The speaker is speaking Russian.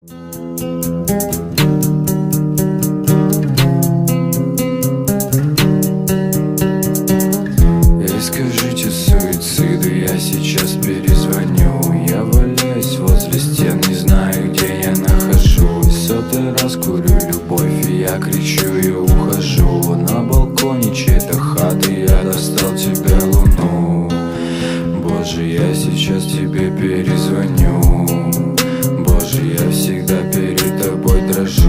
Скажите суициду, я сейчас перезвоню. Я валяюсь возле стен, не знаю, где я нахожусь. Сотый раз курю любовь, и я кричу и ухожу. На балконе чьей-то хаты я достал тебя, луну. Боже, я сейчас тебе перезвоню. Боже, я всегда перед тобой дрожу.